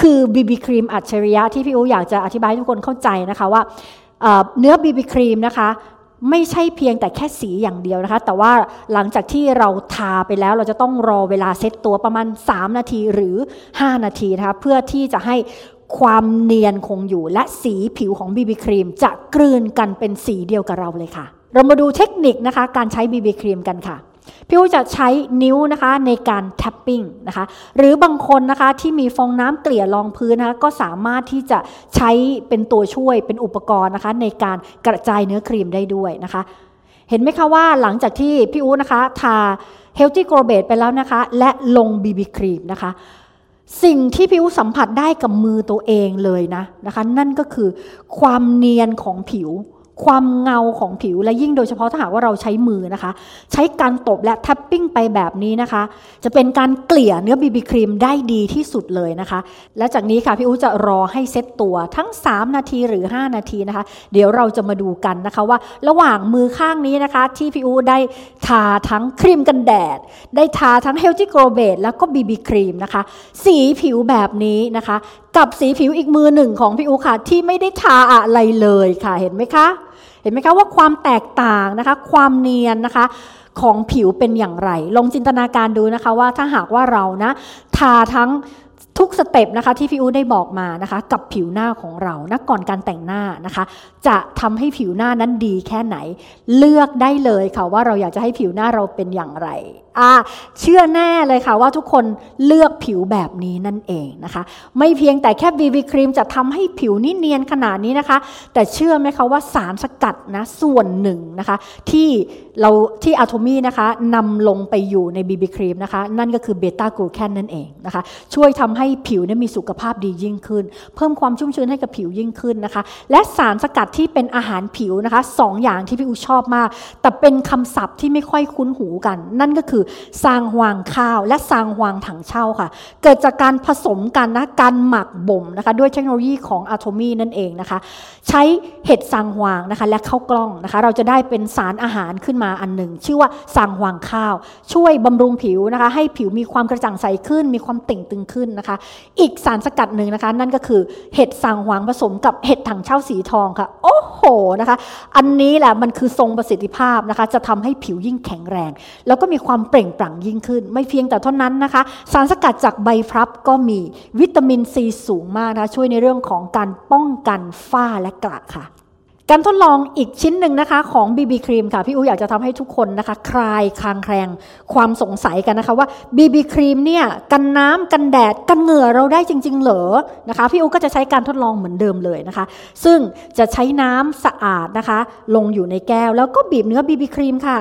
คือ บี บี ครีมอัจฉริยะที่พี่อู๋อยากจะอธิบายให้ทุกคนเข้าใจนะคะว่าเนื้อ บี บี ครีมนะคะไม่ใช่เพียงแต่แค่สีอย่างเดียวนะคะแต่ว่าหลังจากที่เราทาไปแล้วเราจะต้องรอเวลาเซตตัวประมาณสามนาทีหรือห้านาทีนะคะเพื่อที่จะให้ความเนียนคงอยู่และสีผิวของ บี บี ครีมจะกลืนกันเป็นสีเดียวกับเราเลยค่ะเรามาดูเทคนิคนะคะการใช้ บี บี ครีมกันค่ะพี่อู๋จะใช้นิ้วนะคะในการแท็ปปิ้งนะคะหรือบางคนนะคะที่มีฟองน้ำเกลี่ยรองพื้นนะคะก็สามารถที่จะใช้เป็นตัวช่วยเป็นอุปกรณ์นะคะในการกระจายเนื้อครีมได้ด้วยนะคะเห็นไหมคะว่าหลังจากที่พี่อู๋นะคะทา Healthy Glow Base ไปแล้วนะคะและลง บี บี ครีมนะคะสิ่งที่พี่อู๋สัมผัสได้กับมือตัวเองเลยนะนะคะนั่นก็คือความเนียนของผิวความเงาของผิวและยิ่งโดยเฉพาะถ้าหากว่าเราใช้มือนะคะใช้การตบและแท็ปปิ้งไปแบบนี้นะคะจะเป็นการเกลี่ยเนื้อ บี บี ครีมได้ดีที่สุดเลยนะคะและจากนี้ค่ะพี่อู๋จะรอให้เซตตัวทั้งสามนาทีหรือห้านาทีนะคะเดี๋ยวเราจะมาดูกันนะคะว่าระหว่างมือข้างนี้นะคะที่พี่อู๋ได้ทาทั้งครีมกันแดดได้ทาทั้ง Healthy Glow Base แล้วก็ บี บี ครีมนะคะสีผิวแบบนี้นะคะกับสีผิวอีกมือหนึ่งของพี่อู๋ค่ะที่ไม่ได้ทาอะไรเลยค่ะเห็นไหมคะเห็นไหมคะว่าความแตกต่างนะคะความเนียนนะคะของผิวเป็นอย่างไรลองจินตนาการดูนะคะว่าถ้าหากว่าเรานะทาทั้งทุกสเต็ปนะคะที่พี่อู๋ได้บอกมานะคะกับผิวหน้าของเรานะก่อนการแต่งหน้านะคะจะทำให้ผิวหน้านั้นดีแค่ไหนเลือกได้เลยค่ะว่าเราอยากจะให้ผิวหน้าเราเป็นอย่างไรอ่าเชื่อแน่เลยค่ะว่าทุกคนเลือกผิวแบบนี้นั่นเองนะคะไม่เพียงแต่แค่ บี บี ครีมจะทำให้ผิวนี่เนียนขนาดนี้นะคะแต่เชื่อไหมคะว่าสารสกัดนะส่วนหนึ่งนะคะที่เราที่อะโทมี่นะคะนำลงไปอยู่ใน บี บี ครีมนะคะนั่นก็คือเบต้ากลูแคนนั่นเองนะคะช่วยทำให้ผิวเนี่ยมีสุขภาพดียิ่งขึ้นเพิ่มความชุ่มชื้นให้กับผิวยิ่งขึ้นนะคะและสารสกัดที่เป็นอาหารผิวนะคะสองอย่างที่พี่อู๋ชอบมากแต่เป็นคำศัพท์ที่ไม่ค่อยคุ้นหูกันนั่นก็คือซางฮวางข้าวและซางฮวางถังเช่าค่ะเกิดจากการผสมกันนะการหมักบ่มนะคะด้วยเทคโนโลยีของอะโทมี่นั่นเองนะคะใช้เห็ดซางฮวางนะคะและข้าวกล้องนะคะเราจะได้เป็นสารอาหารขึ้นมาอันหนึ่งชื่อว่าซางฮวางข้าวช่วยบำรุงผิวนะคะให้ผิวมีความกระจ่างใสขึ้นมีความเต่งตึงขึ้นนะคะอีกสารสกัดหนึ่งนะคะนั่นก็คือเห็ดซางฮวางผสมกับเห็ดถังเช่าสีทองค่ะโอ้โหนะคะอันนี้แหละมันคือทรงประสิทธิภาพนะคะจะทำให้ผิวยิ่งแข็งแรงแล้วก็มีความเปล่งปลั่งยิ่งขึ้นไม่เพียงแต่เท่านั้นนะคะสารสกัดจากใบพลับก็มีวิตามินซีสูงมากนะคะช่วยในเรื่องของการป้องกันฝ้าและกระค่ะการทดลองอีกชิ้นหนึ่งนะคะของ บี บี ครีมค่ะพี่อู๋อยากจะทำให้ทุกคนนะคะคลายคลางแคลงความสงสัยกันนะคะว่า บี บี ครีมเนี่ยกันน้ำกันแดดกันเหงื่อเราได้จริงๆเหรอนะคะพี่อู๋ก็จะใช้การทดลองเหมือนเดิมเลยนะคะซึ่งจะใช้น้ำสะอาดนะคะลงอยู่ในแก้วแล้วก็บีบเนื้อ บี บี ครีมค่ะ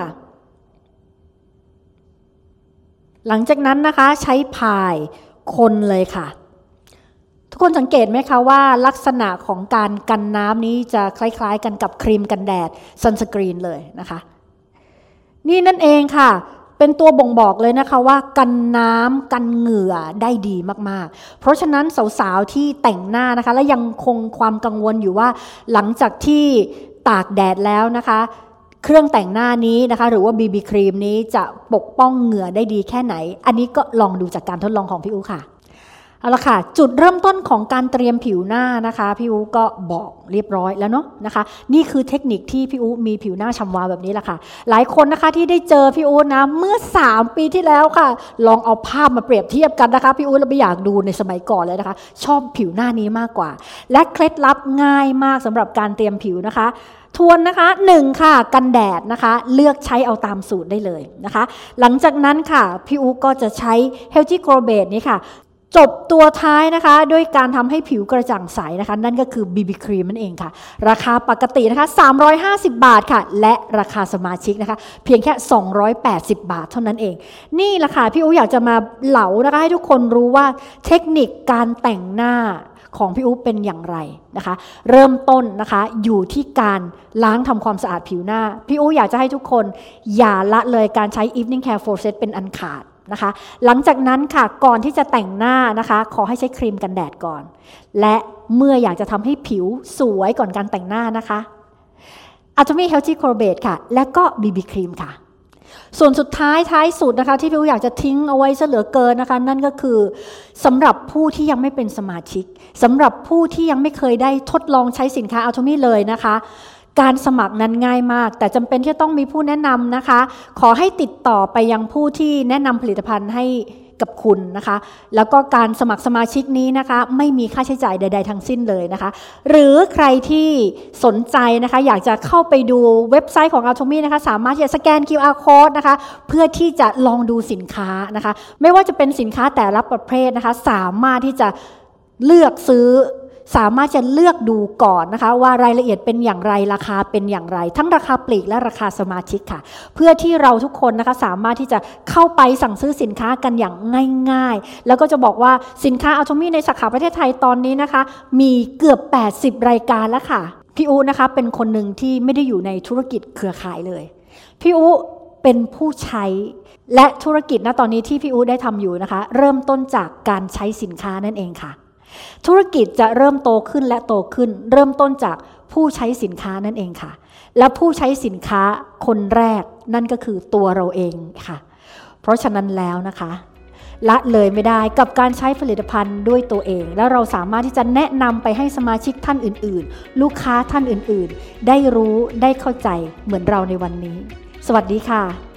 หลังจากนั้นนะคะใช้พายคนเลยค่ะทุกคนสังเกตไหมคะว่าลักษณะของการกันน้ำนี้จะคล้ายๆกันกับครีมกันแดดซันสกรีนเลยนะคะนี่นั่นเองค่ะเป็นตัวบ่งบอกเลยนะคะว่ากันน้ำกันเหงื่อได้ดีมากๆเพราะฉะนั้นสาวๆที่แต่งหน้านะคะและยังคงความกังวลอยู่ว่าหลังจากที่ตากแดดแล้วนะคะเครื่องแต่งหน้านี้นะคะหรือว่า บี บี ครีมนี้จะปกป้องเหงื่อได้ดีแค่ไหนอันนี้ก็ลองดูจากการทดลองของพี่อู๋ค่ะเอาละค่ะจุดเริ่มต้นของการเตรียมผิวหน้านะคะพี่อู๋ก็บอกเรียบร้อยแล้วเนาะนะคะนี่คือเทคนิคที่พี่อู๋มีผิวหน้าฉ่ำวาวแบบนี้แหละค่ะหลายคนนะคะที่ได้เจอพี่อู๋นะเมื่อสามปีที่แล้วค่ะลองเอาภาพมาเปรียบเทียบกันนะคะพี่อู๋เราไม่อยากดูในสมัยก่อนเลยนะคะชอบผิวหน้านี้มากกว่าและเคล็ดลับง่ายมากสำหรับการเตรียมผิวนะคะทวนนะคะหนึ่งค่ะกันแดดนะคะเลือกใช้เอาตามสูตรได้เลยนะคะหลังจากนั้นค่ะพี่อู๋ก็จะใช้ Healthy Glow Base นี้ค่ะจบตัวท้ายนะคะด้วยการทำให้ผิวกระจ่างใสนะคะนั่นก็คือ บี บี ครีมนั่นเองค่ะราคาปกตินะคะสามร้อยห้าสิบบาทค่ะและราคาสมาชิกนะคะเพียงแค่สองร้อยแปดสิบบาทเท่านั้นเองนี่แหละค่ะพี่อู๋อยากจะมาเหลานะคะให้ทุกคนรู้ว่าเทคนิคการแต่งหน้าของพี่อู๋เป็นอย่างไรนะคะเริ่มต้นนะคะอยู่ที่การล้างทำความสะอาดผิวหน้าพี่อู๋อยากจะให้ทุกคนอย่าละเลยการใช้ Evening Care Full Set เป็นอันขาดนะคะหลังจากนั้นค่ะก่อนที่จะแต่งหน้านะคะขอให้ใช้ครีมกันแดดก่อนและเมื่ออยากจะทำให้ผิวสวยก่อนการแต่งหน้านะคะ Atomy Healthy Glow Base ค่ะและก็ บี บี ครีมค่ะส่วนสุดท้ายท้ายสุดนะคะที่พี่อู๋อยากจะทิ้งเอาไว้ซะเหลือเกินนะคะนั่นก็คือสำหรับผู้ที่ยังไม่เป็นสมาชิกสำหรับผู้ที่ยังไม่เคยได้ทดลองใช้สินค้า Atomy เลยนะคะการสมัครนั้นง่ายมากแต่จำเป็นที่จะต้องมีผู้แนะนำนะคะขอให้ติดต่อไปยังผู้ที่แนะนำผลิตภัณฑ์ให้กับคุณนะคะแล้วก็การสมัครสมาชิกนี้นะคะไม่มีค่าใช้จ่ายใดๆทั้งสิ้นเลยนะคะหรือใครที่สนใจนะคะอยากจะเข้าไปดูเว็บไซต์ของ Atomy นะคะสามารถที่จะสแกน คิว อาร์ Code นะคะเพื่อที่จะลองดูสินค้านะคะไม่ว่าจะเป็นสินค้าแต่ละประเภทนะคะสามารถที่จะเลือกซื้อสามารถจะเลือกดูก่อนนะคะว่ารายละเอียดเป็นอย่างไรราคาเป็นอย่างไรทั้งราคาปลีกและราคาสมาชิกค่ะเพื่อที่เราทุกคนนะคะสามารถที่จะเข้าไปสั่งซื้อสินค้ากันอย่างง่ายๆแล้วก็จะบอกว่าสินค้า Atomy ในสาขาประเทศไทยตอนนี้นะคะมีเกือบแปดสิบรายการแล้วค่ะพี่อู๋นะคะเป็นคนหนึ่งที่ไม่ได้อยู่ในธุรกิจเครือข่ายเลยพี่อู๋เป็นผู้ใช้และธุรกิจณตอนนี้ที่พี่อู๋ได้ทำอยู่นะคะเริ่มต้นจากการใช้สินค้านั่นเองค่ะธุรกิจจะเริ่มโตขึ้นและโตขึ้นเริ่มต้นจากผู้ใช้สินค้านั่นเองค่ะและผู้ใช้สินค้าคนแรกนั่นก็คือตัวเราเองค่ะเพราะฉะนั้นแล้วนะคะละเลยไม่ได้กับการใช้ผลิตภัณฑ์ด้วยตัวเองแล้วเราสามารถที่จะแนะนำไปให้สมาชิกท่านอื่นๆลูกค้าท่านอื่นๆได้รู้ได้เข้าใจเหมือนเราในวันนี้สวัสดีค่ะ